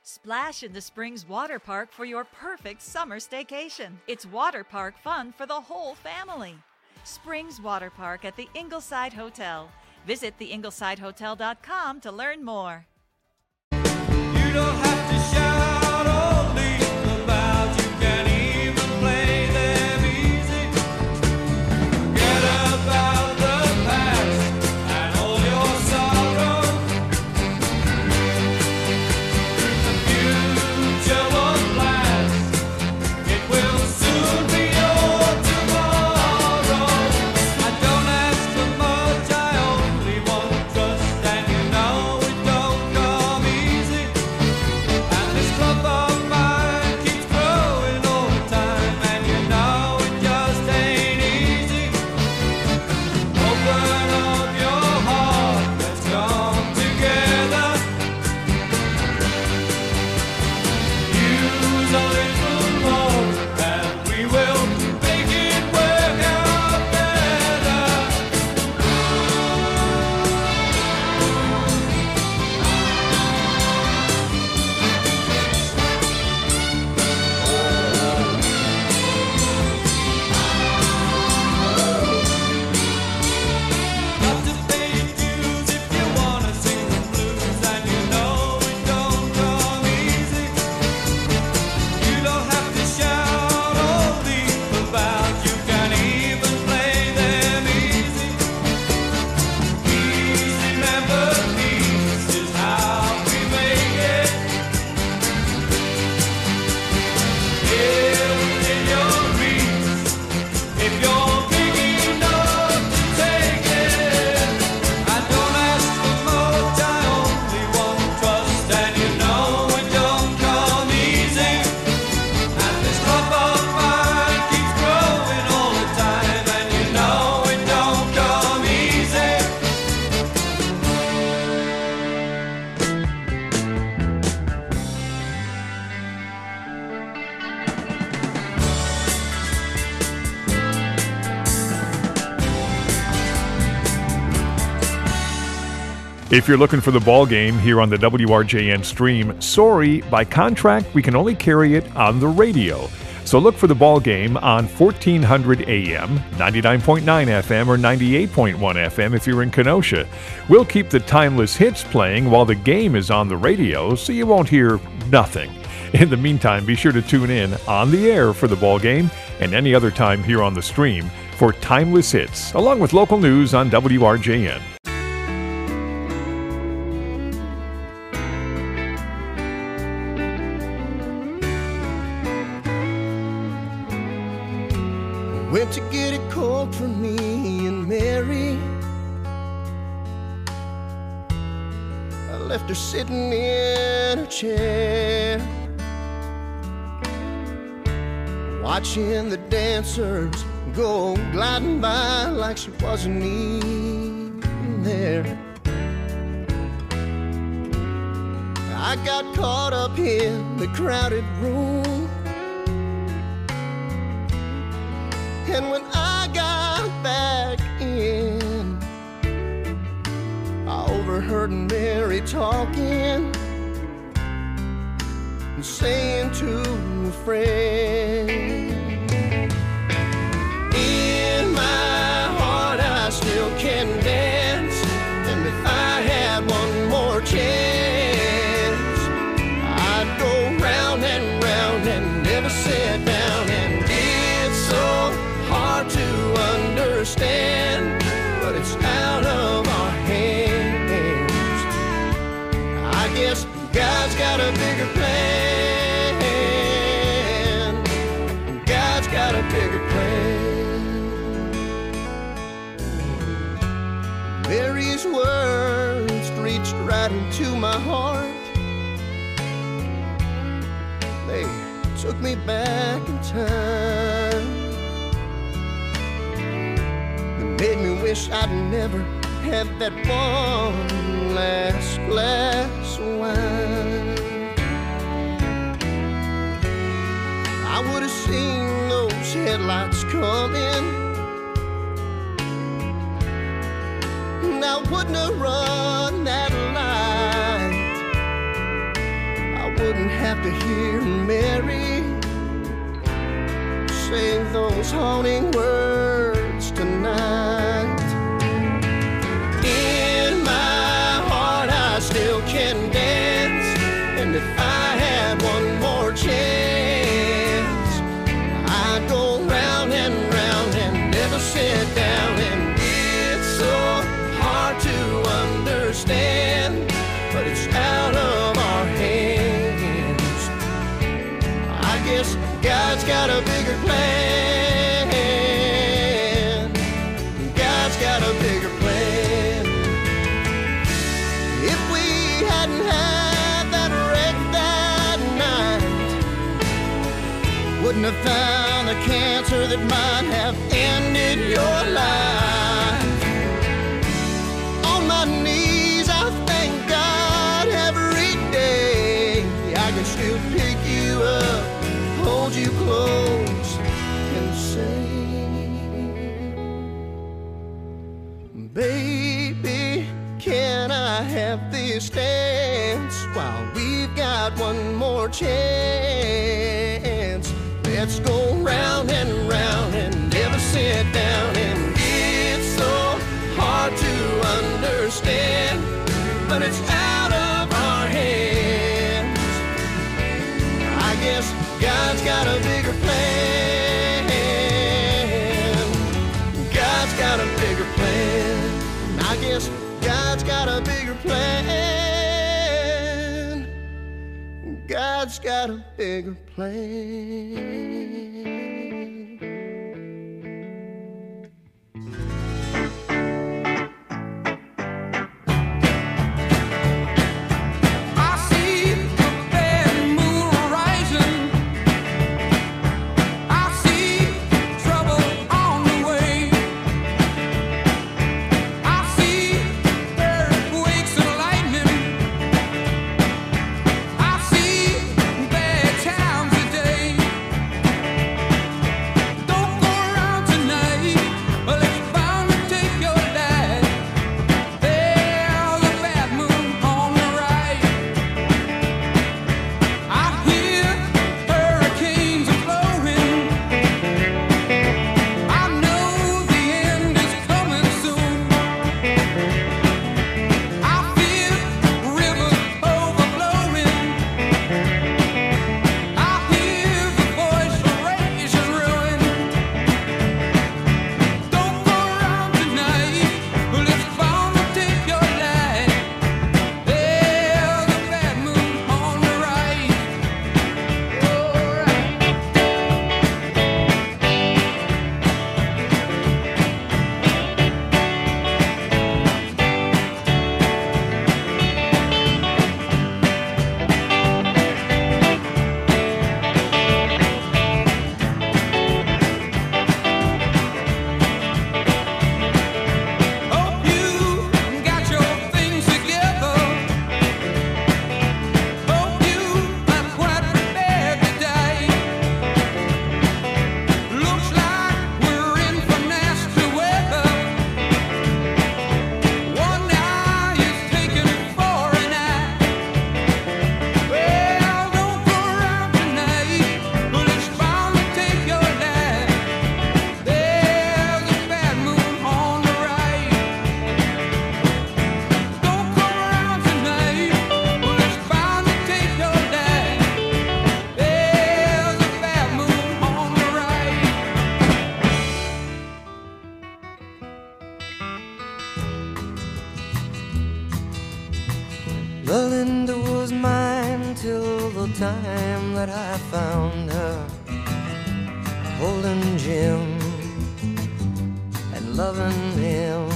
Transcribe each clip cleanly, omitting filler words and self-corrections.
Splash in the Springs Water Park for your perfect summer staycation. It's water park fun for the whole family. Springs Water Park at the Ingleside Hotel. Visit theinglesidehotel.com to learn more. You don't have to shout or leave about, you can even play them easy. Forget about the past and all your sorrow. The future won't last, it will soon be your tomorrow. I don't ask for much, I only want trust, and you know it don't come easy. And this club of mine keeps growing all the time, and you know it just ain't easy. Open up your heart, let's come together. Use a little more, and we will make it work out better. Got to pay your dues if you wanna sing the blues, and you know it don't come easy. You don't have to shout or leap about, you can even play them easy. Easy melodies is how we make it. Here within your reach, if you're big enough to take it. I don't ask for much, I only want trust, and you know it don't come easy. And this love of mine keeps growing all the time, and you know it don't come easy. If you're looking for the ball game here on the WRJN stream, sorry, by contract, we can only carry it on the radio. So look for the ball game on 1400 AM, 99.9 FM, or 98.1 FM if you're in Kenosha. We'll keep the timeless hits playing while the game is on the radio, so you won't hear nothing. In the meantime, be sure to tune in on the air for the ball game and any other time here on the stream for timeless hits, along with local news on WRJN. Went to get it cold for me and Mary. I left her sitting in her chair, watching the dancers go gliding by like she wasn't even there. I got caught up in the crowded room, and when I got back in, I overheard Mary talking and saying to a friend, in my heart I still can dance, and if I had one more chance, I'd go round and round and never sit down. And it's so hard to understand, but it's out of our hands. I guess God's got a bigger plan. God's got a bigger plan. Mary's words reached right into my heart. They took me back in time. Made me wish I'd never had that one last glass of wine. I would have seen those headlights coming, and I wouldn't have run that light. I would wouldn't have to hear Mary say those haunting words tonight. In my heart I still can dance, and if I had one more chance, I'd go round and round and never sit down. And it's so hard to understand, but it's out of our hands. I guess God's got a bigger plan. God's got a bigger plan. If we hadn't had that wreck that night, wouldn't have found the cancer that might have ended your life. On my knees I thank God every day. I can still pick you up, hold you close, and say, baby, can I have this dance while we've got one more chance? Let's go round and round and never sit down. And it's so hard to understand, but it's out of our hands. I guess God's got a bigger plan. God's got a bigger plan. I guess God's got a bigger plan. God's got a bigger plan. Belinda was mine till the time that I found her holding Jim and loving him.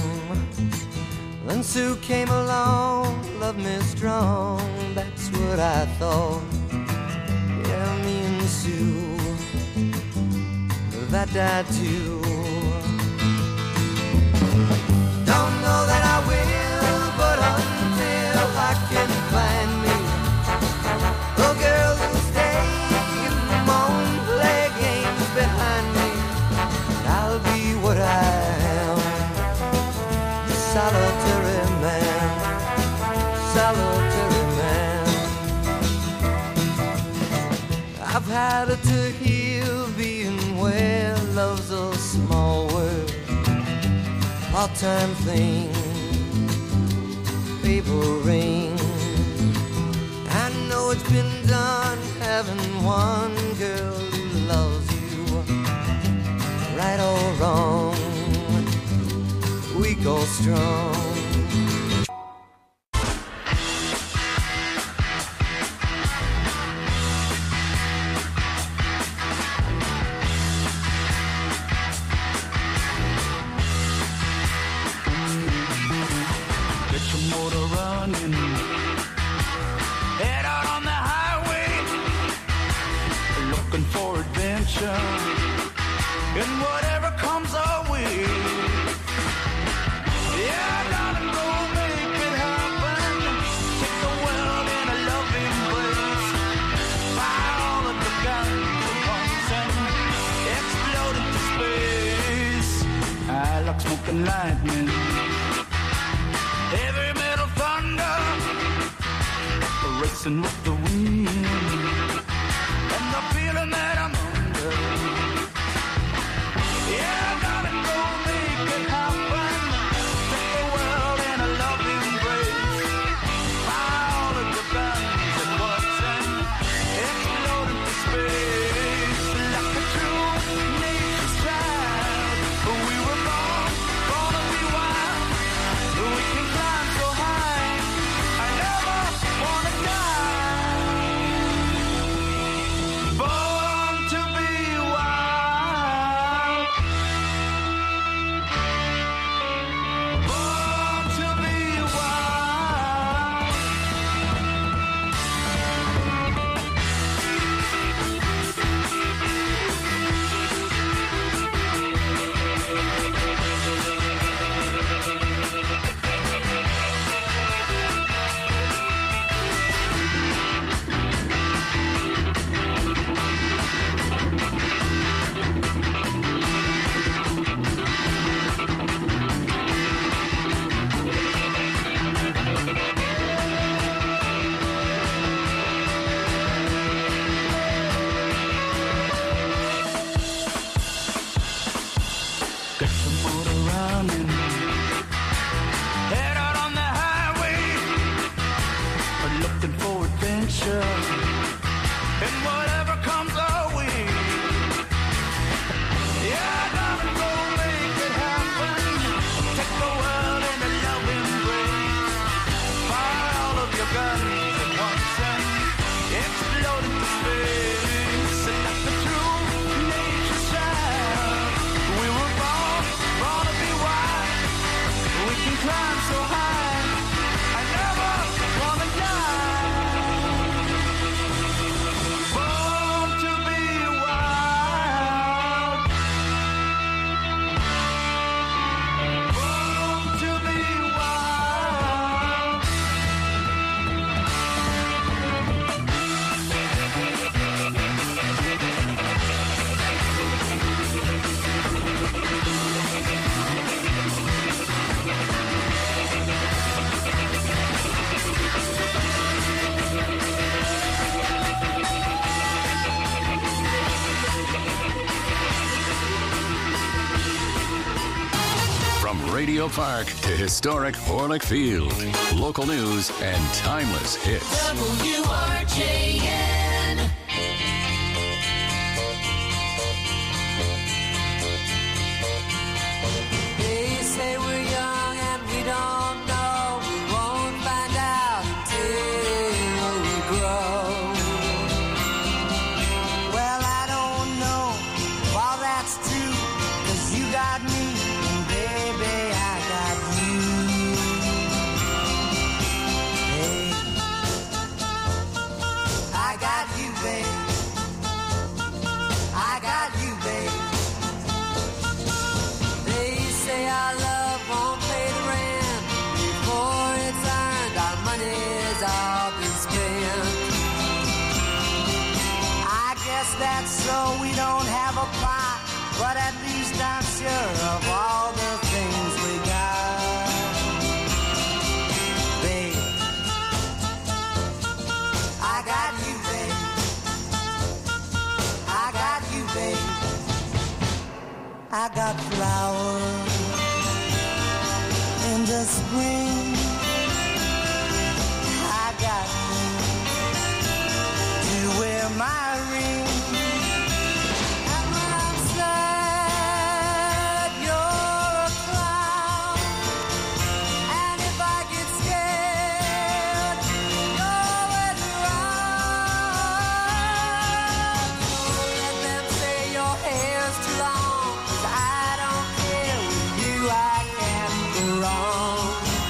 Then Sue came along, loved me strong, that's what I thought. Yeah, me and Sue, that died too. Don't know that I will, but until I can find me a girl who'll stay and won't play games behind me, I'll be what I am, a solitary man, solitary man. I've had it to heal being where love's a small world, part-time thing, paper ring. I know it's been done having one girl who loves you, right or wrong, weak or strong. Get your motor running, head out on the highway, looking for adventure, and whatever comes our way. Yeah, darling, go make it happen. Take the world in a loving embrace. Fire all of the guns at once and explode into space. I like smoking lightning, heavy metal thunder, racing with the wind, and the feeling that I'm under. Yeah, darling, go make it happen. Take the world in a loving embrace. Fire all of your guns at once and explode into space. Like a true nature's child, we were born to be wild. We can climb so high, I never wanna die. Born to be wild. Born to be wild. Get your motor running, head out on the highway, looking for adventure, and whatever comes our way. Yeah, darling, go make it happen. Take the world in a loving embrace. Fire all of your guns at once and explode into space. And that's the true nature's child. We were born to be wild. We can climb so high, I never wanna die. Born to be wild. Born to be wild. From Radio Park to historic Horlick Field, local news and timeless hits. WRJN. They say we're young and we don't know. We won't find out until we grow. Well, I don't know if all that's true, 'cause you got me and baby, I got you. Hey, I got you, babe. I got you, babe. They say our love won't pay the rent before it's earned. Our money's all been spent. I guess that's so we don't have a pot, but at least I'm sure of all the things we got. Babe, I got you, babe. got flowers in the spring. I got to wear my ring. And when I'm sad, you're a clown. And if I get scared, you're always around. So let them say your hair's too long, 'cause I don't care. With you I can't go wrong.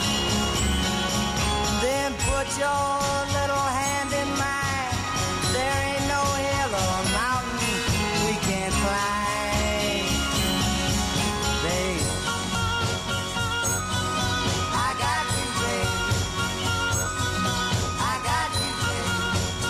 Then put your little hand in mine. There ain't no hill or mountain we can't climb. Babe, I got you, babe. I got you, babe.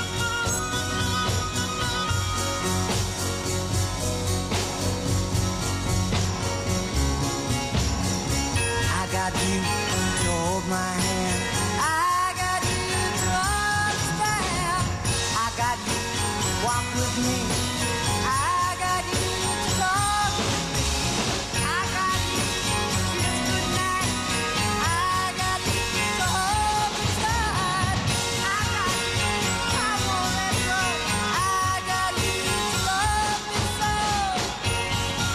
I got you to hold my hand. I got you to understand. I got you to walk with me. I got you to talk with me. I got you to kiss goodnight. I got you to hold me tight. I got you, I won't let go. I got you to love me so.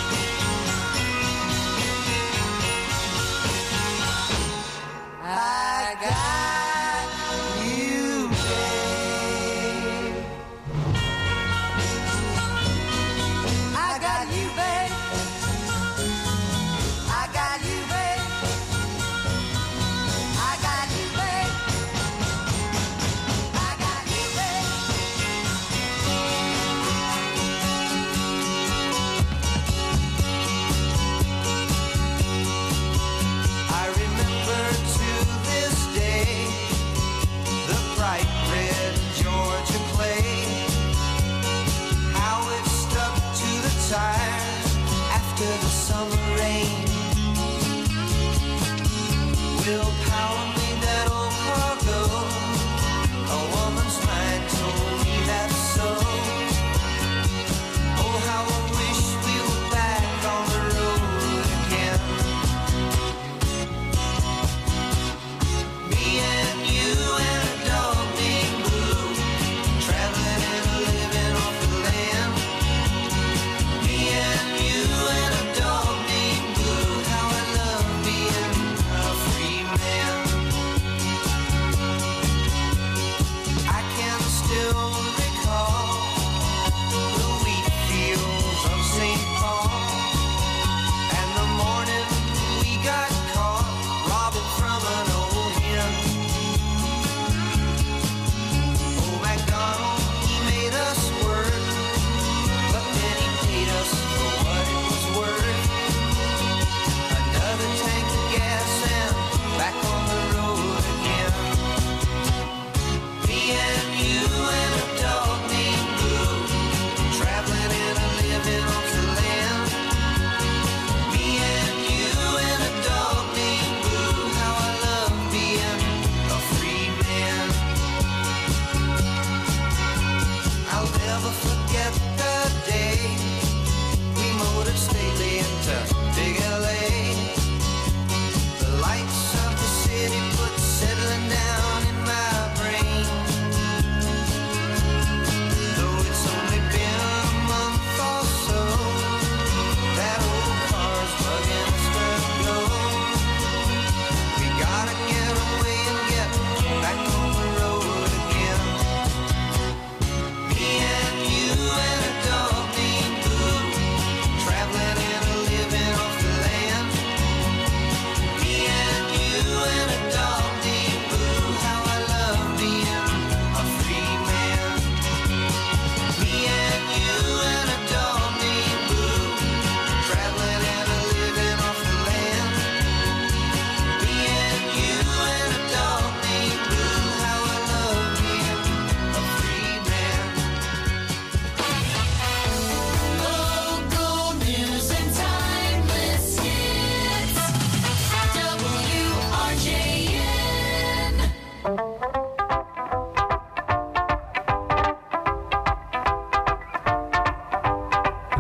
I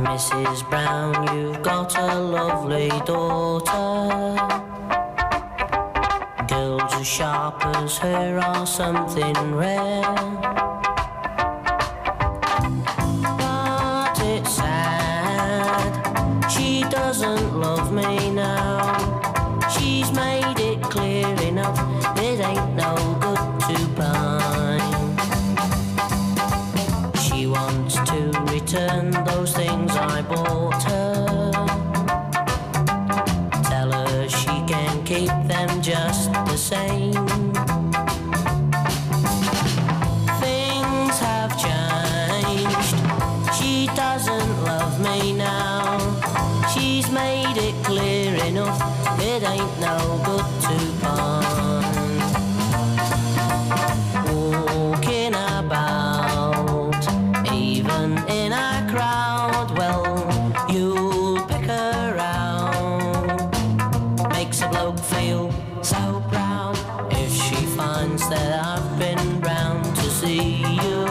Mrs. Brown, you've got a lovely daughter. Girls as sharp as her are something rare. But it's sad, she doesn't love me now. She's made it clear enough, it ain't no good to pine. She wants to return those things I bought her. Tell her she can keep them just the same. Things have changed, she doesn't love me now. She's made it clear enough, it ain't no good to pine. Walking about, even in a crowd, well, you'll pick her out. Makes a bloke feel so proud if she finds that I've been round to see you.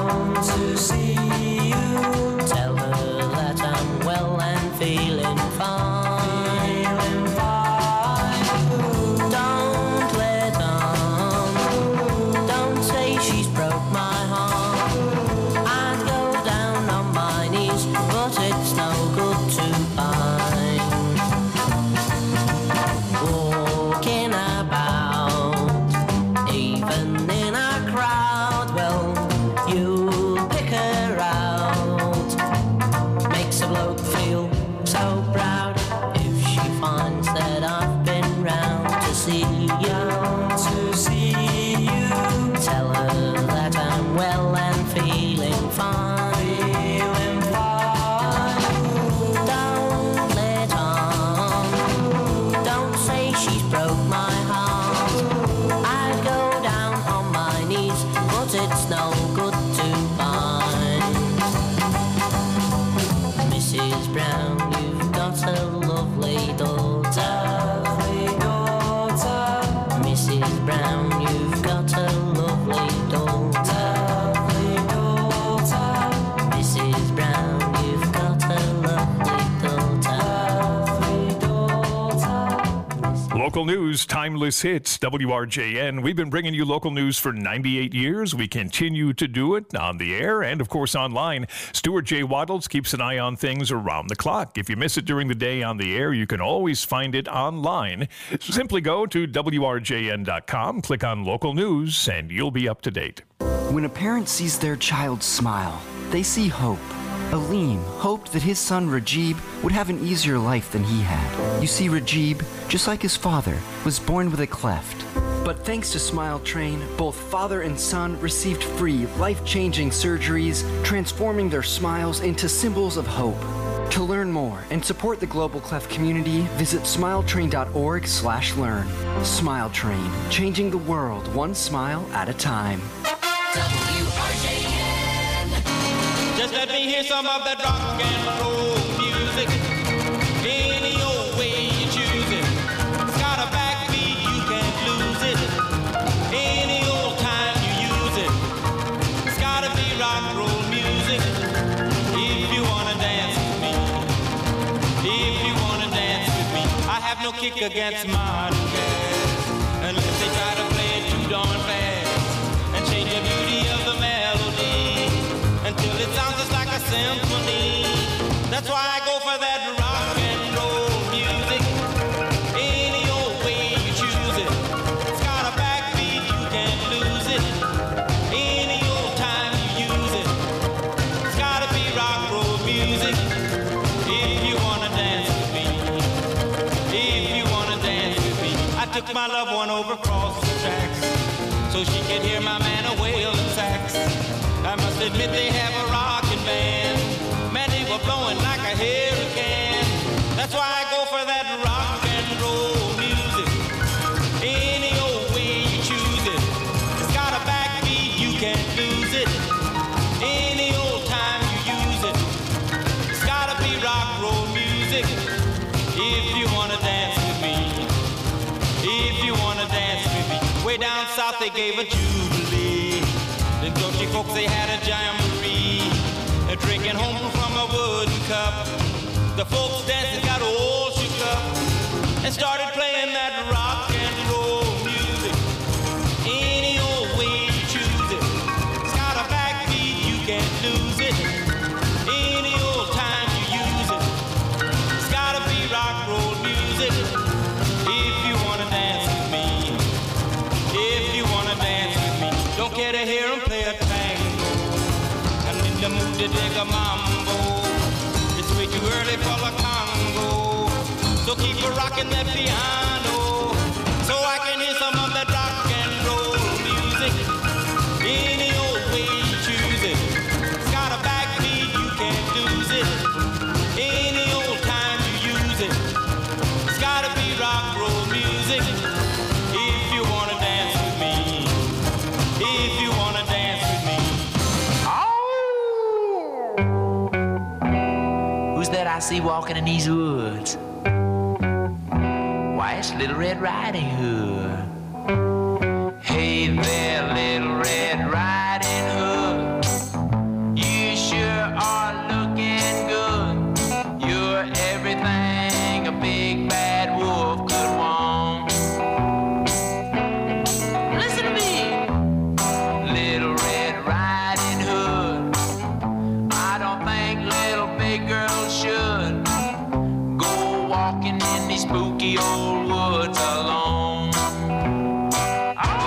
Tell her that I'm well and feeling fine. Don't let on, don't say she's broke my heart. I'd go down on my knees, but it's no good to pine. Walking about, even in a crowd, well, you pick her out. Makes a bloke feel so proud if she finds that I've been round to see you. Tell her that I'm well and feeling fine. Don't let on, don't say she's broke my heart. I'd go down on my knees, but it's no good to pine. Mrs. Brown, you've got a lovely daughter. Mrs. Brown, you've got a lovely daughter. Mrs. Brown, you've got a lovely daughter. Local news, timeless hits, WRJN. We've been bringing you local news for 98 years. We continue to do it on the air and, of course, online. Stuart J. Waddles keeps an eye on things around the clock. If you miss it during the day on the air, you can always find it online. Simply go to WRJN.com, click on local news, and you'll be up to date. When a parent sees their child smile, they see hope. Aleem hoped that his son Rajib would have an easier life than he had. You see, Rajib, just like his father, was born with a cleft. But thanks to Smile Train, both father and son received free, life-changing surgeries, transforming their smiles into symbols of hope. To learn more and support the Global Cleft community, visit smiletrain.org/learn. Smile Train, changing the world one smile at a time. Just let me hear some of that rock and roll music. Any old way you choose it. It's got a backbeat, you can't lose it. Any old time you use it. It's gotta be rock and roll music. If you wanna dance with me. If you wanna dance with me. I have no kick against modern jazz, unless they try to play it too darn fast and change the beauty of the melody until it sounds just like a symphony. That's why I go for that rock and roll music. Any old way you choose it. It's got a backbeat, you can't lose it. Any old time you use it. It's gotta be rock and roll music. If you wanna dance with me. If you wanna dance with me. I took my loved one over across the tracks so she could hear my man a wailing sax. I must admit they have a rockin' band. Man, they were blowing like a hurricane. That's why I go for that rock and roll music. Any old way you choose it. It's got a backbeat, you can't lose it. Any old time you use it. It's gotta be rock and roll music. If you wanna dance with me. If you wanna dance with me. Way down south they gave a jubilee. The Georgia folks, they had a jamboree. They're drinking home from a wooden cup. The folks dancing got all shook up and started playing that rock and roll music. Any old way you choose it. It's got a backbeat, you can't lose it. Any old time you use it. It's gotta be rock roll music. If you wanna dance with me, if you wanna dance with me, don't care to hear 'em play a tango. I'm in the mood to dig a mambo. It's way too early for the Congo. So keep a rocking that piano, so I can hear some of that rock and roll music. Any old way you choose it. It's got a backbeat, you can't lose it. Any old time you use it. It's gotta be rock roll music. If you wanna dance with me, if you wanna dance with me. Who's that I see walking in these woods? Why, it's Little Red Riding Hood. Hey there, Little Red Riding Hood. You sure are looking good. You're everything a big bad wolf could want. Listen to me, Little Red Riding Hood. I don't think little big girls should go walking in these spooky old woods alone. Oh,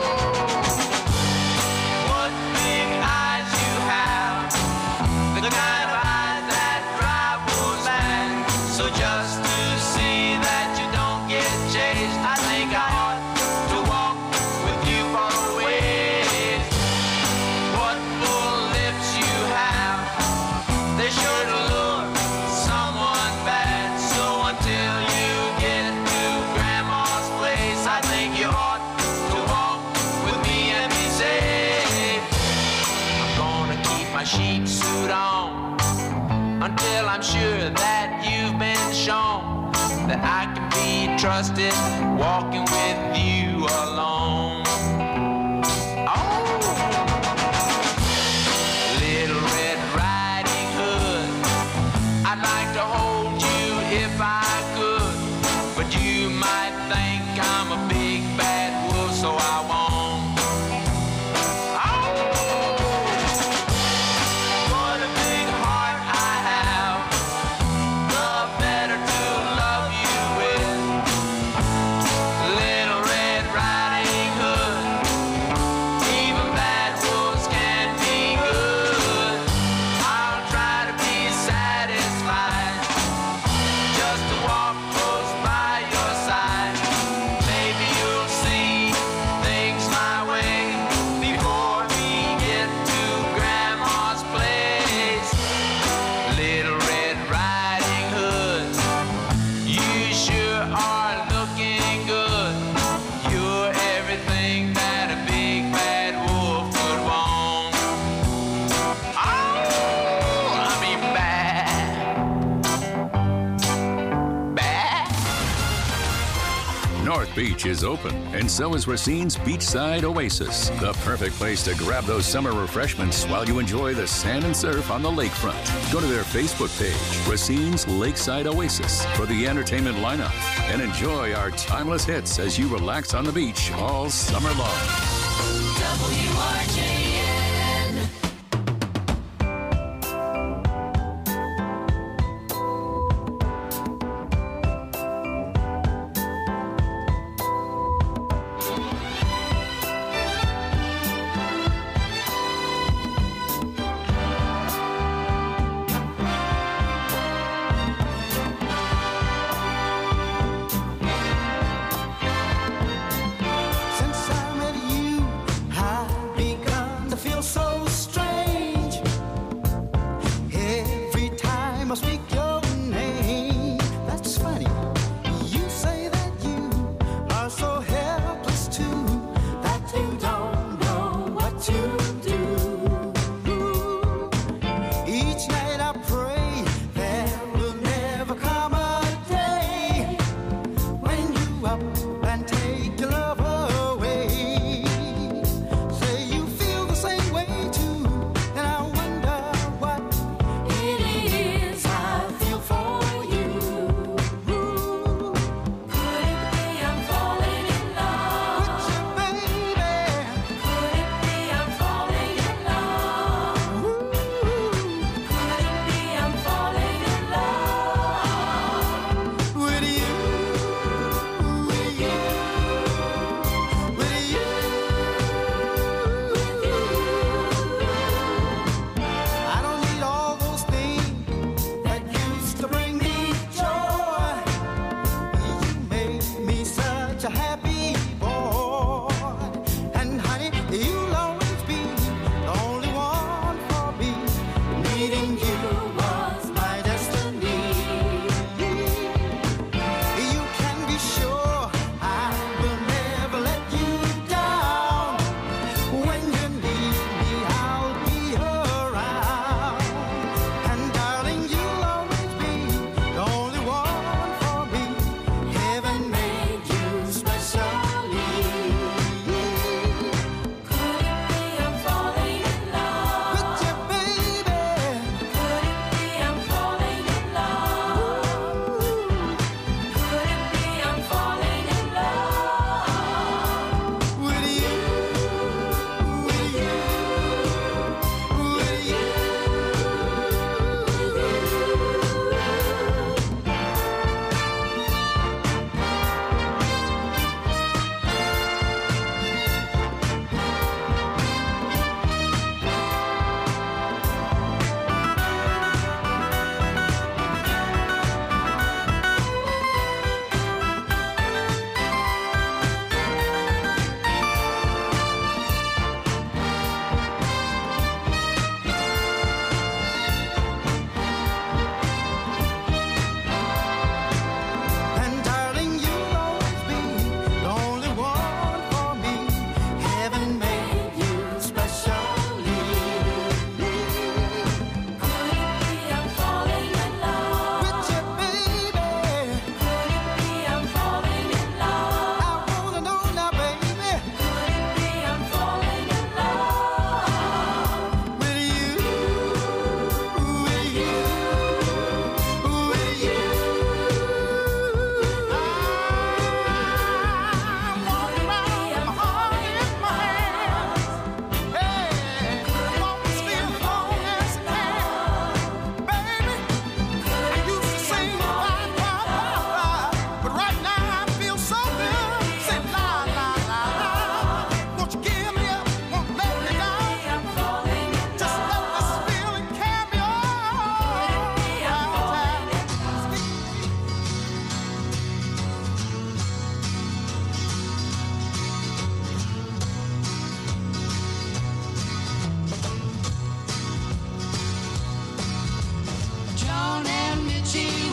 what big eyes you have, the kind of eyes that drive wolves mad. So just to see that you don't get chased, I think I ought to walk with you for a ways. What full lips you have, they sure to lure someone bad. So until you get to Grandma's place, I think you ought to walk with me and be safe. I'm gonna keep my sheep suit on until I'm sure that you've been shown that I can be trusted walking with you alone. Oh, Little Red Riding Hood, I'd like to hold you if I could, but you might think I'm a big bad wolf, so I won't. Oh, what a big heart I have, the better to love you with. Little Red Riding Hood, even bad wolves can be good. I'll try to be satisfied just to walk close by your side. Maybe you'll see things my way before we get to Grandma's place. Little Red Riding Hood, you sure are looking good. You're everything that a big bad wolf could want. Oh, I mean bad. Bad? North Beach is open, and so is Racine's Beachside Oasis, the perfect place to grab those summer refreshments while you enjoy the sand and surf on the lakefront. Go to their Facebook page, Racine's Lakeside Oasis, for the entertainment lineup, and enjoy our timeless hits as you relax on the beach all summer long. WRJN. Since I met you, I've begun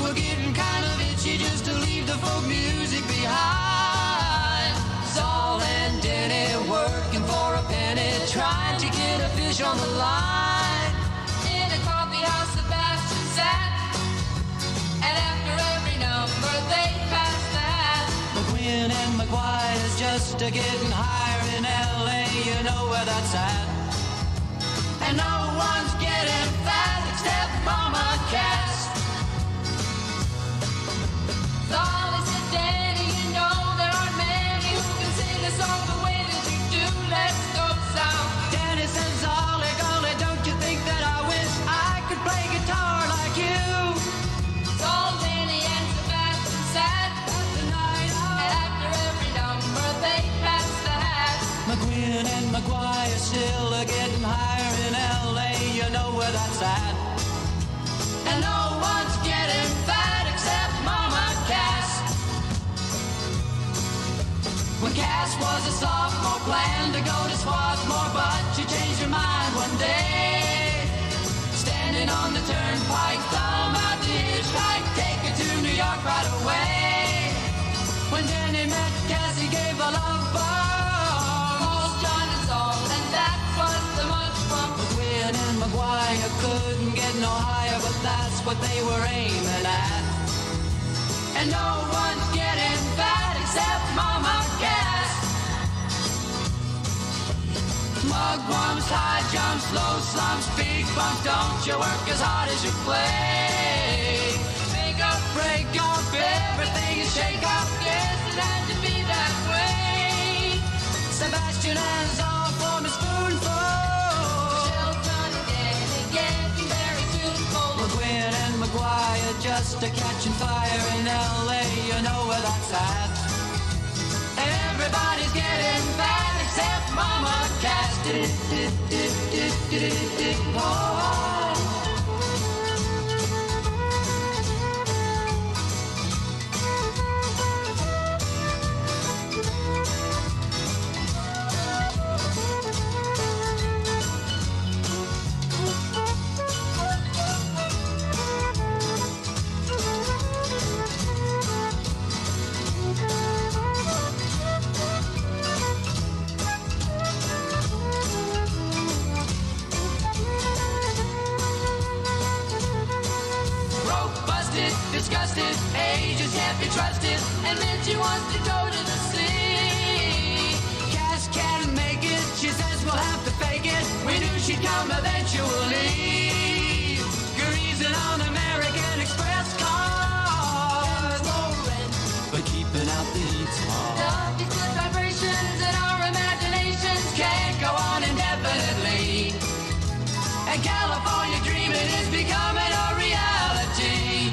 were getting kind of itchy just to leave the folk music behind. Saul and Denny working for a penny, trying to get a fish on the line. In a coffee house, Sebastian sat, and after every number they passed that. McGuinn and McGuire's just a getting higher in LA, you know where that's at. And no one's getting fat except Mama Cass. Solly said, Danny, you know there aren't many who can sing a song the way that you do. Let's go sound. Danny says, Ollie, golly, don't you think that I wish I could play guitar like you? Saul, Danny, and Sebastian sat At the night and out. after every number they passed the hat. McGuinn and McGuire still are getting higher in LA, you know where that's at. And no one's getting fat except Mama Cass. When Cass was a sophomore, planned to go to Swarthmore, but she changed her mind one day. Standing on the turnpike, thumb out the hitchhike, take her to New York right away. When Danny met Cass, he gave a love bomb. Paul, John, and Saul, and that was the much fun. McGuinn and McGuire couldn't get no higher, but that's what they were aiming at. And no one's getting fat except Mama Cass. Mugwumps, high jumps, low slumps, big bumps, don't you work as hard as you play. Make up, break up, everything is shake up, yes, it had to be that way. Sebastian has all for a spoonful. Shelton and Danny getting very tuneful. McGuinn and McGuire just a catching fire in LA, you know where that's at. Everybody's getting fat except Mama Cass. Oh. Disgusted, ages can't be trusted, and then she wants to go to the sea. Cass can't make it, she says we'll have to fake it. We knew she'd come eventually. Greasing on American Express cars, but keeping out the heat's hard. The good vibrations in our imaginations Can't go on indefinitely. And California dreaming is becoming a reality.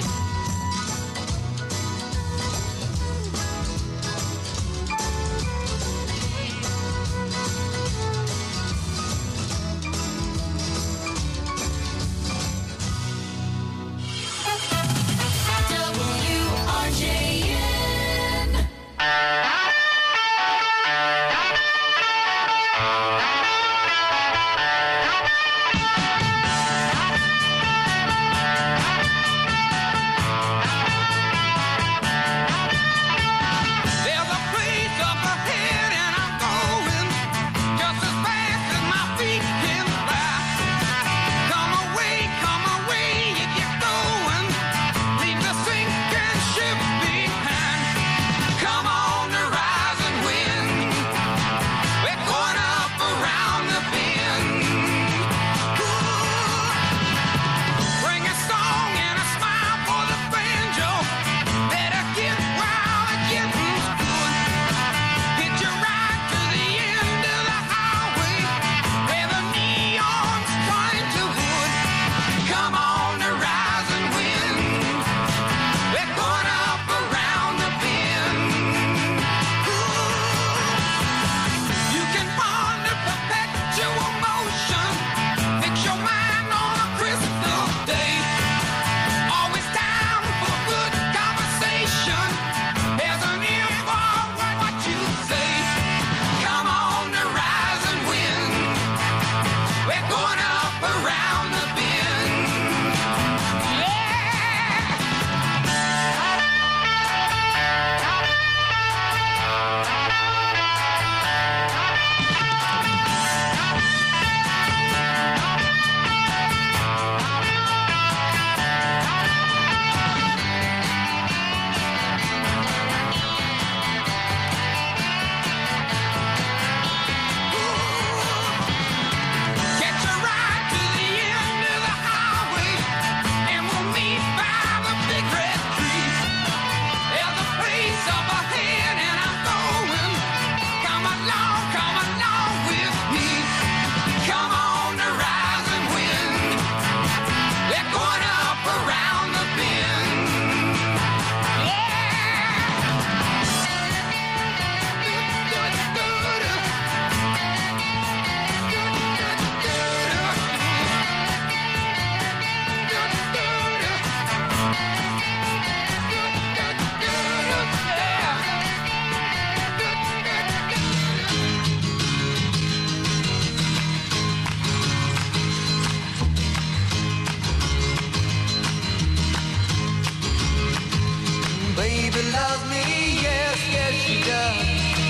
she loves me, yes, yes she does.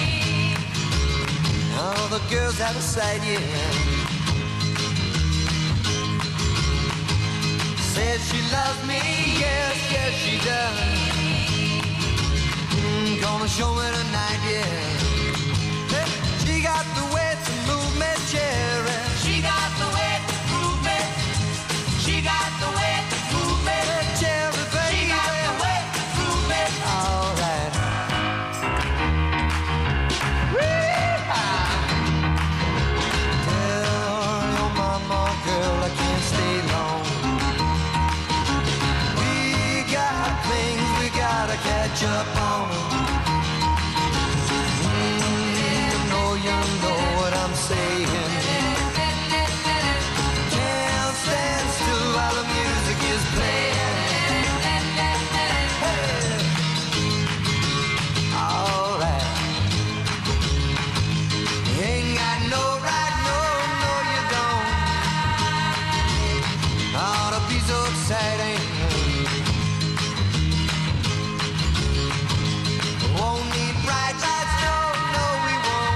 All the girls out of sight, yeah. Says she loves me, yes, yes she does. Gonna show me tonight, yeah. Hey, she got the way to move me, Jerry. She got the way to prove me. She got the way to prove me. Jerry, baby. She got the way to prove me. All right. Tell your mama, girl, I can't stay long. We got things we gotta catch up on. You know what I'm saying. Can't stand still while the music is playing. Hey. All right. You ain't got no right, no, no you don't. Ought to be so exciting. Won't need bright lights, no, no we won't.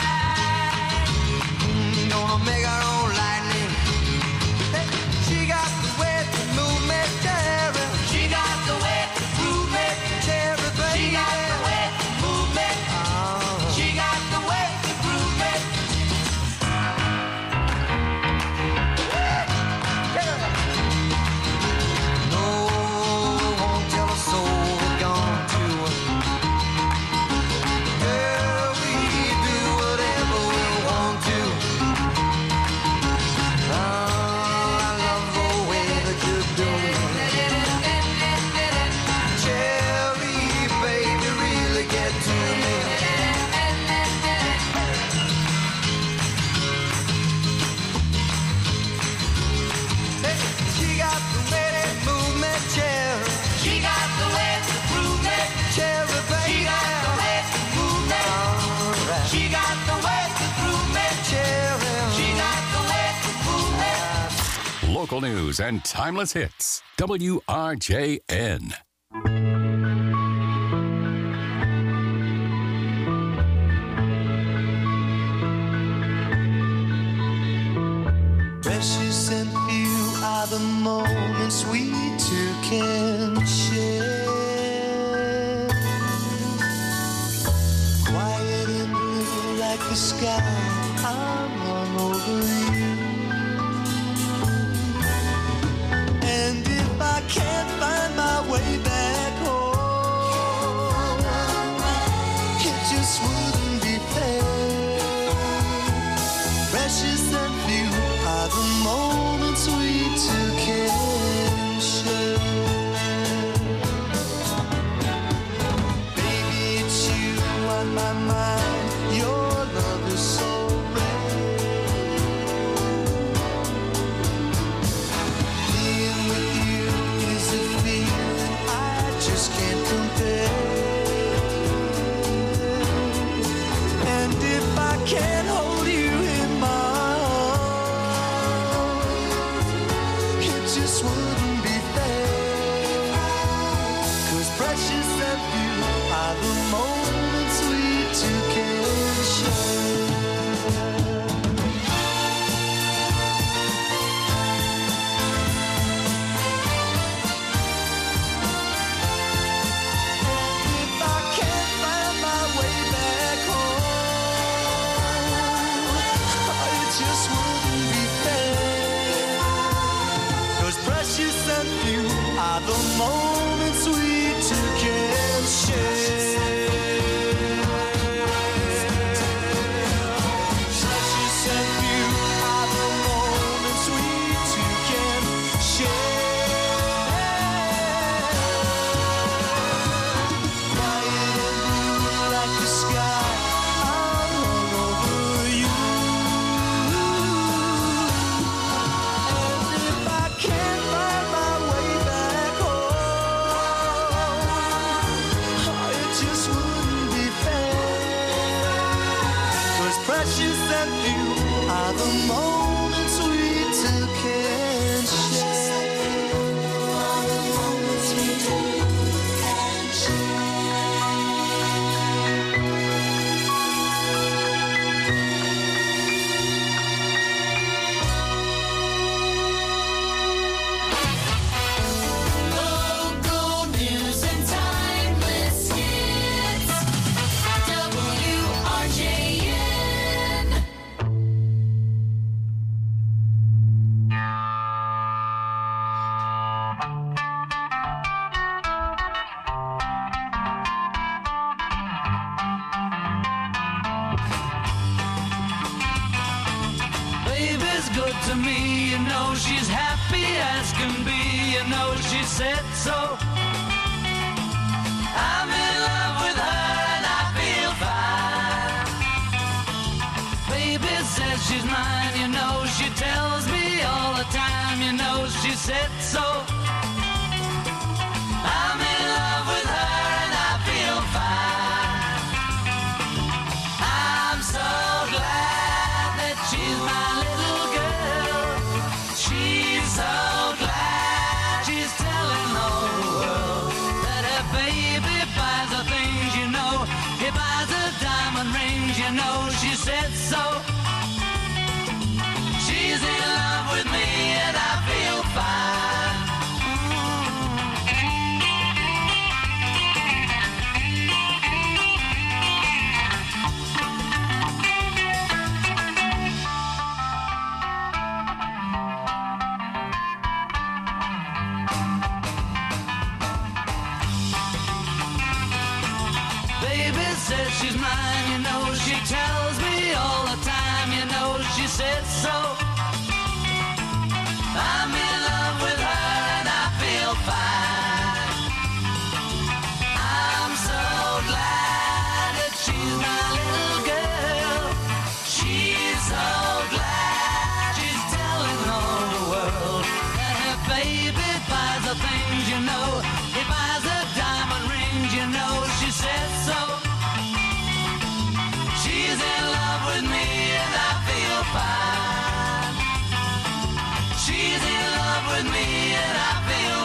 Gonna make our own lightning. Hey, she got the way to move me, Jerry. She got the way to prove me. Jerry, baby. She got the way to move me. She got the way to prove me. No, won't tell a soul we're gone to. Girl, we do whatever we want to. I love the way that you do me. Cherry, baby, really get to me. Hey, she got the way to move me, Cherry. She got the way to prove me. Cherry, baby. She got the way to move me. All right. She got the way to prove me. Cherry. She got the way to prove me. Local news and timeless hits. WRJN. Precious and few are the moments we two can share. Quiet and blue like the sky, I'm hung over you. And if I can't find my way back home, it just wouldn't be fair. Precious and few are the moments we two can share. Baby, it's you on my mind. Your love is so rare. Being with you is a feeling I just can't compare. And if I can't hold you in my arms, it just wouldn't be fair. 'Cause precious and few are the moments we two can share. If I can't find my way back home, it just wouldn't be fair. 'Cause precious and few are the moments we two can share. Precious and few are the moments we two can share. Quiet and blue like the sky, I'm hung over you. And if I can't find my way back home, good to me, you know she's happy as can be, you know she said so. I'm in love with her and I feel fine. Baby says she's mine, you know she tells me all the time, you know she said so. I'm in love with her and I feel fine. I'm so glad that she's my little girl. She's so glad she's telling all the world that her baby buys her things, you know. He buys her diamond rings, you know she said so. She's in love with me and I feel fine. Baby says she's mine, you know she tells me all the time, you know she said so. I'm in love with her and I feel fine. I'm so glad that she's my little girl. She's so glad she's telling all the world that her baby buys her things, you know. He buys her diamond rings, you know she said so. She's in love with me and I feel fine. She's in love with me and I feel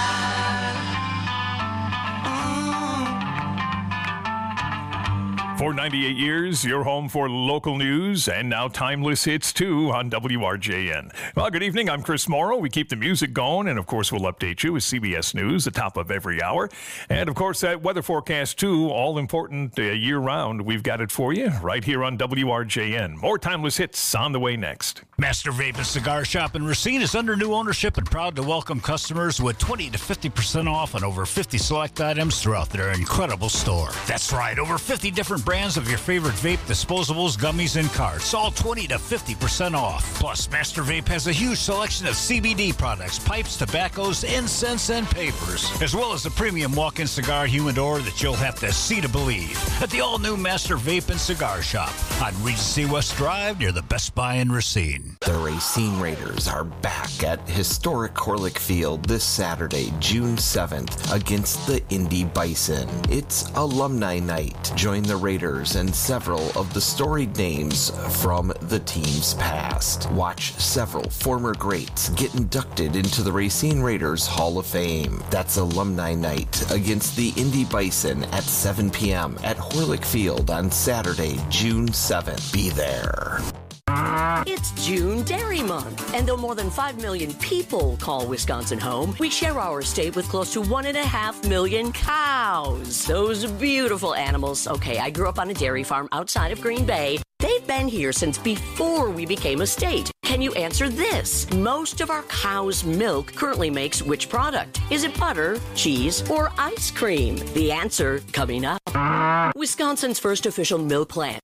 fine. For 98 years, your home for local news and now timeless hits too on WRJN. Well, good evening. I'm Chris Morrow. We keep the music going, and of course, we'll update you with CBS News, the top of every hour. And of course, that weather forecast too, all important year round. We've got it for you right here on WRJN. More timeless hits on the way next. Master Vape and Cigar Shop in Racine is under new ownership and proud to welcome customers with 20 to 50% off on over 50 select items throughout their incredible store. That's right, over 50 different brands of your favorite vape, disposables, gummies, and carts, all 20 to 50% off. Plus, Master Vape has a huge selection of CBD products, pipes, tobaccos, incense, and papers, as well as a premium walk-in cigar humidor that you'll have to see to believe at the all-new Master Vape and Cigar Shop on Regency West Drive near the Best Buy in Racine. The Racine Raiders are back at historic Horlick Field this Saturday, June 7th, against the Indy Bison. It's Alumni Night. Join the Raiders and several of the storied names from the team's past. Watch several former greats get inducted into the Racine Raiders Hall of Fame. That's Alumni Night against the Indy Bison at 7 p.m. at Horlick Field on Saturday, June 7th. Be there. It's June Dairy Month, and though more than 5 million people call Wisconsin home, we share our state with close to 1.5 million cows. Those beautiful animals. Okay, I grew up on a dairy farm outside of Green Bay. They've been here since before we became a state. Can you answer this? Most of our cow's milk currently makes which product? Is it butter, cheese, or ice cream? The answer coming up. Wisconsin's first official milk plant.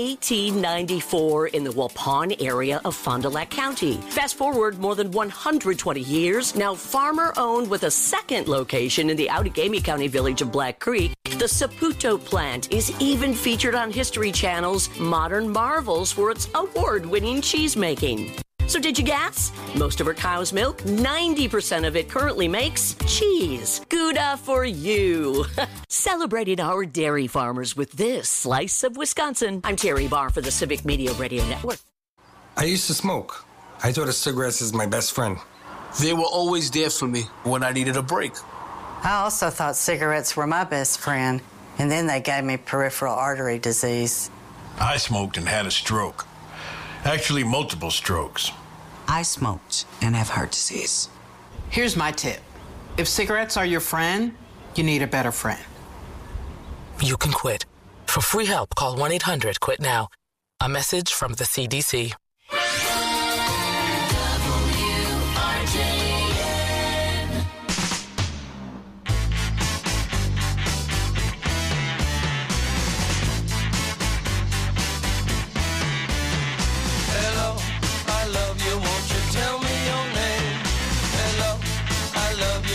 1894 in the Waupun area of Fond du Lac County. Fast forward more than 120 years, now farmer-owned with a second location in the Outagamie County village of Black Creek. The Saputo plant is even featured on History Channel's Modern Marvels for its award-winning cheese making. So did you guess? Most of our cow's milk, 90% of it currently makes cheese. Gouda for you. Celebrating our dairy farmers with this slice of Wisconsin. I'm Terry Barr for the Civic Media Radio Network. I used to smoke. I thought of cigarettes as my best friend. They were always there for me when I needed a break. I also thought cigarettes were my best friend, and then they gave me peripheral artery disease. I smoked and had a stroke. Actually, multiple strokes. I smoked and have heart disease. Here's my tip. If cigarettes are your friend, you need a better friend. You can quit. For free help, call 1-800-QUIT-NOW. A message from the CDC. Hello, I love you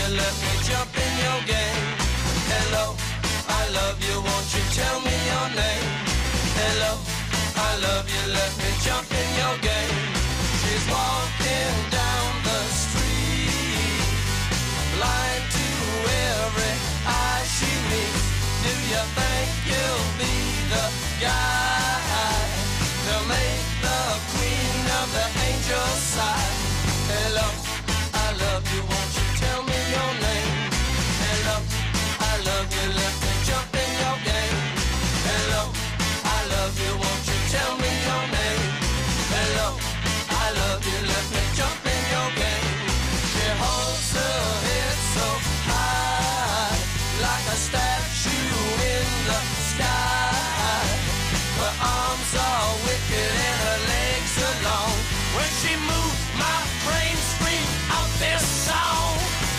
let me jump in your game. Hello, I love you, won't you tell me your name? Hello, I love you, let me jump in your game. She's walking down the street, blind to every eye she meets. Do you think you'll be the guy to make the queen of the angels sigh? Hello, I love you, won't you tell me your name? Hello, I love you, let me jump in your game. Hello, I love you, won't you tell me your name? Hello, I love you, let me jump in your game. She holds her head so high, like a statue in the sky. Her arms are wicked and her legs are long. When she moves, my brain screams out this song.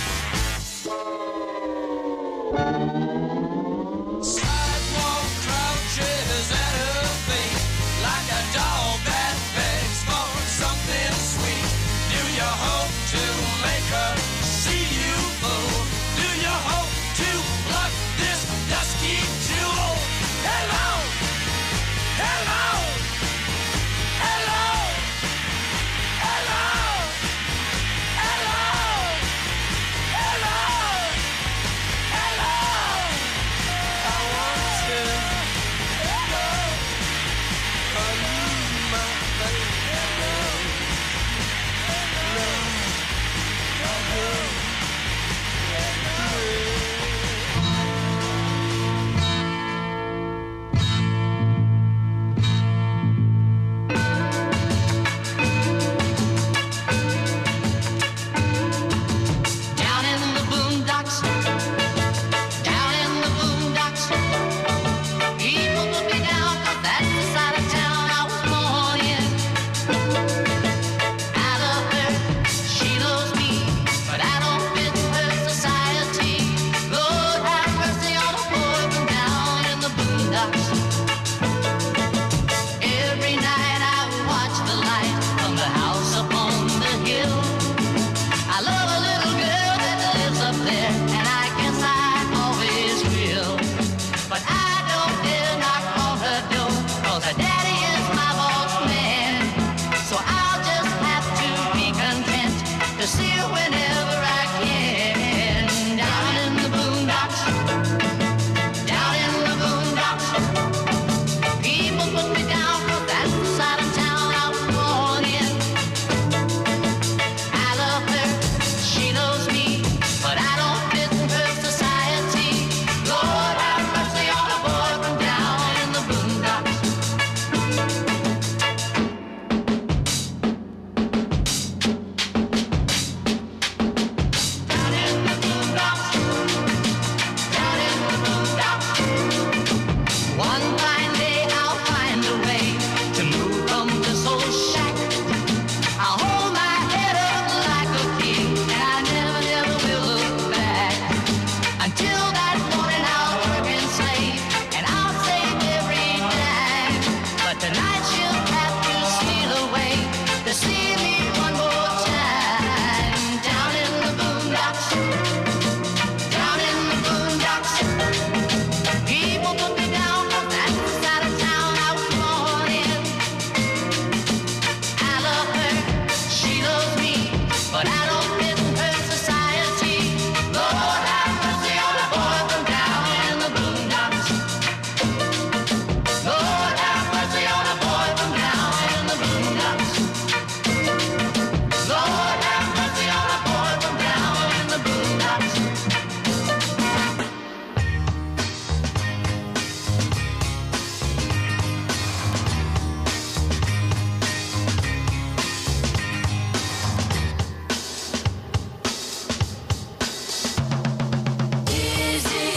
Sidewalk crouches at her feet, like a dog that begs for something sweet. Do you hope to make her see you, fool? Do you hope to pluck this dusky jewel? Hello, hello, hello, hello, hello, hello, hello. I want to leave my baby. Down in the boondocks, down in the boondocks, people put me down 'cause that's the side of town I was born in. I love her, she loves me, but I don't fit her society. Lord have mercy on a boy from down in the boondocks. Every night I watch the light from the house up on the hill. I love a little girl that lives up there, and I guess I always will. But I don't dare knock on her door, 'cause her daddy is my boss man. So I'll just have to be content to see her whenever I can. Down in the boondocks, down in the boondocks, people put me down 'cause that's the side of town I was born in. I love her, she loves me, but I don't fit her society. Lord have mercy on a boy from down in the boondocks. Down in the boondocks, down in the boondocks. One fine day I'll find a way to move from this old shack. I'll hold my head up like a king, and I never, never will look back. Until that morning I'll work and slave, and I'll save every dime. But tonight she'll have to steal away to see me one more time. Down in the boondocks, down in the boondocks, people put me down 'cause that's the side of town I was born in. I love her, she loves me, but I don't fit her society. Lord have mercy on a boy from down in the boondocks. Lord have mercy on a boy from down in the boondocks. Lord have mercy on a boy from down in the boondocks. Dizzy,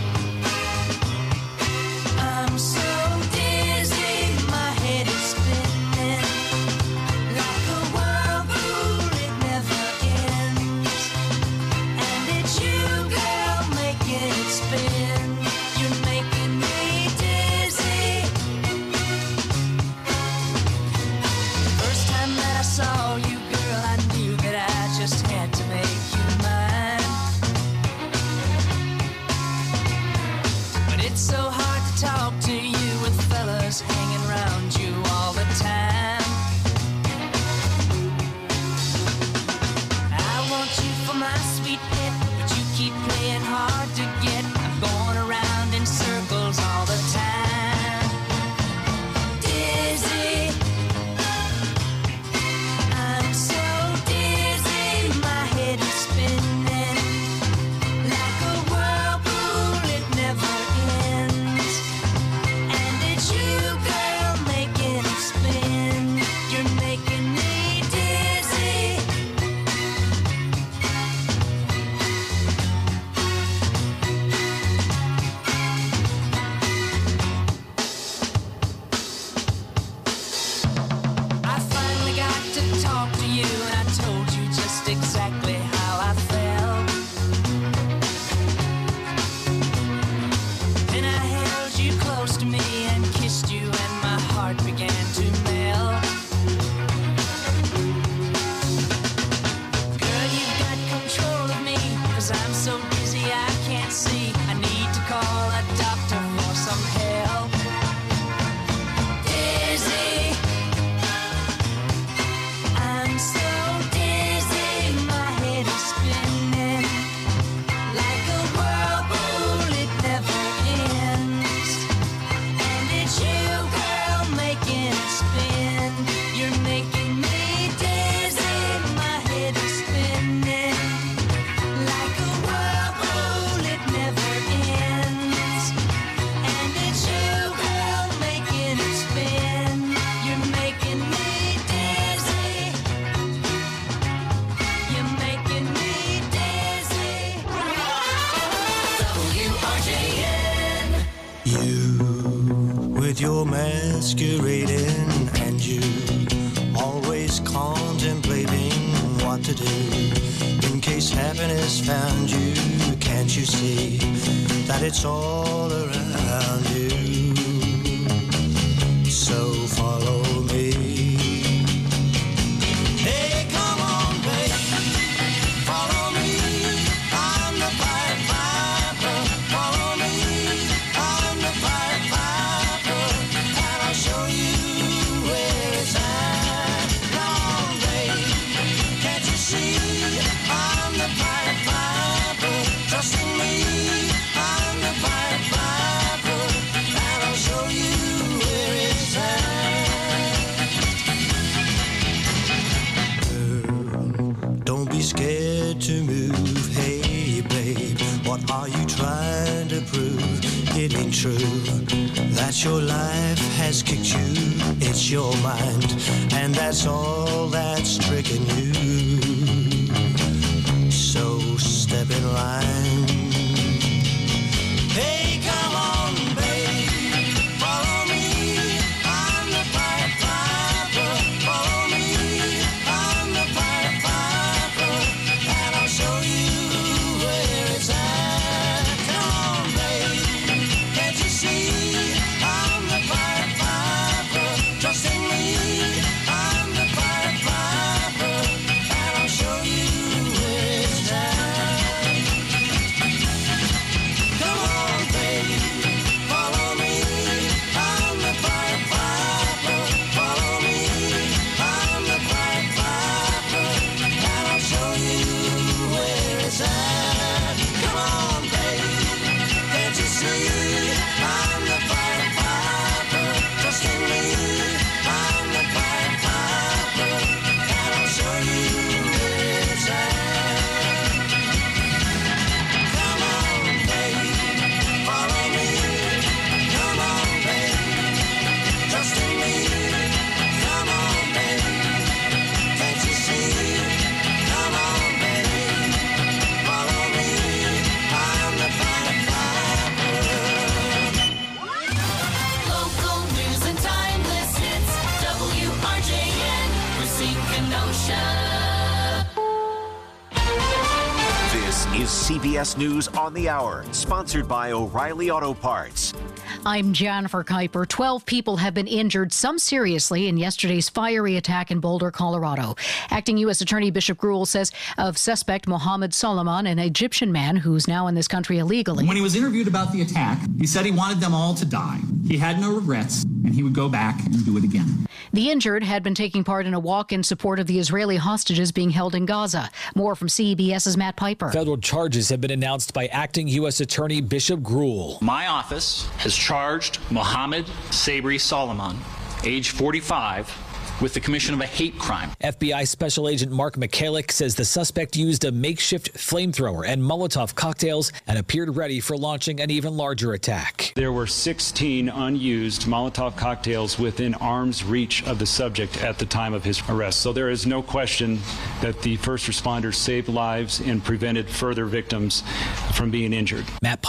I'm so dizzy, my head is spinning like a whirlpool, it never ends. And it's you, girl, making it spin. You're making me dizzy. First time that I saw you, girl, I knew that I just had to make you mine. my sweet pet, but you keep playing hard to get. I'm going around in circles all the time. Dizzy, I'm so dizzy, my head is spinning like a whirlpool, it never ends. And it's you, girl, making it spin. You're making me dizzy. I finally got to talk to you, and I told you just exactly how I felt. Then I held you close to me and kissed you, and my heart began to melt. Girl, you've got control of me, 'cause I'm so dizzy I can't see. I need to call a doctor for some help. Dizzy, I'm so dizzy, my head is spinning like a whirlpool, it never ends. And it's you, girl, making it spin. You're making me dizzy, my head is spinning like a whirlpool, it never ends. And it's you, girl, making it spin. You're making me dizzy. You're making me dizzy. WRJN. You, with your masquerading, and you, always contemplating what to do in case happiness found you. Can't you see that it's all around you? So follow me. Hey, come on, baby, follow me. I'm the Pied Piper. Follow me. I'm the Pied Piper, and I'll show you where it's at. Come on, baby, can't you see? I'm the Pied Piper. Trust in me. I'm the Pied Piper, and I'll show you where it's at. Don't be scared to move. Hey, babe, what are you trying to prove? It ain't true that your life has kicked you. It's your mind, and that's all that's tricking you. So step in line. Hey, come on, babe, follow me. I'm the Pied Piper. Follow me. I'm the Pied Piper, and I'll show you where it's at. Come on, babe, can't you see? I'm the Pied Piper. Trust in me. I'm the Pied Piper, and I'll show you where it's at. Come on, baby, follow me. I'm the Pied Piper. Follow me. I'm the Pied Piper, and I'll show you where it's at. Come on, baby, can't you see? I'm the Pied Piper. Trust in me. I'm the Pied Piper, and I'll show you where it's at. Come on, baby, follow me. Come on, baby, trust in me. Come on, baby, can't you see? Come on, baby, follow me. I'm the Pied Piper. Local news and timeless hits. WRJN, Racine, Kenosha. This is CBS News on the Hour, sponsored by O'Reilly Auto Parts. I'm Jennifer Kuiper. 12 people have been injured, some seriously, in yesterday's fiery attack in Boulder, Colorado. Acting U.S. Attorney Bishop Gruhl says of suspect Mohammed Solomon, an Egyptian man who's now in this country illegally. When he was interviewed about the attack, he said he wanted them all to die. He had no regrets. and he would go back and do it again. The injured had been taking part in a walk in support of the Israeli hostages being held in Gaza. More from CBS's Matt Piper. Federal charges have been announced by acting U.S. Attorney Bishop Gruhl. My office has charged Mohammed Sabri Solomon, age 45, with the commission of a hate crime. FBI Special Agent Mark Michalik says the suspect used a makeshift flamethrower and Molotov cocktails and appeared ready for launching an even larger attack. There were 16 unused Molotov cocktails within arm's reach of the subject at the time of his arrest. So there is no question that the first responders saved lives and prevented further victims from being injured. Matt